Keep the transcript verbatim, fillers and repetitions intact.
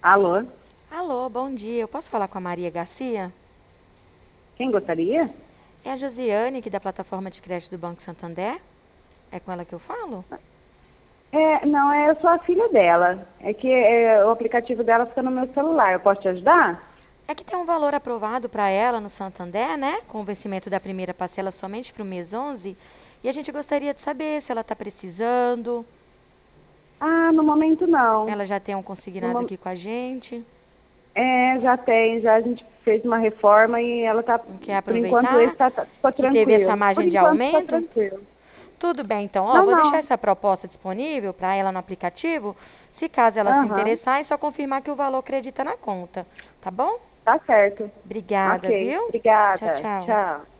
Alô? Alô, bom dia. Eu posso falar com a Maria Garcia? Quem gostaria? É a Josiane, aqui da plataforma de crédito do Banco Santander. É com ela que eu falo? É, não, é, eu sou a filha dela. É que é, o aplicativo dela fica no meu celular. Eu posso te ajudar? É que tem um valor aprovado para ela no Santander, né? Com o vencimento da primeira parcela somente para o mês onze. E a gente gostaria de saber se ela está precisando. Ah, no momento não. Ela já tem um No consignado mom- aqui com a gente. é, já tem, já a gente fez uma reforma e ela tá, Não quer por enquanto, esse aproveitar tá, tá, ficou que teve essa tranquilo. Por margem de enquanto está aumento? tranquilo. Tudo bem, então. Ó, Não, vou deixar não. essa proposta disponível para ela no aplicativo. Se caso ela se Aham, interessar, é só confirmar que o valor acredita na conta. Tá bom? tá certo. Obrigada, Ok, viu? Tchau, obrigada. tchau. Tchau.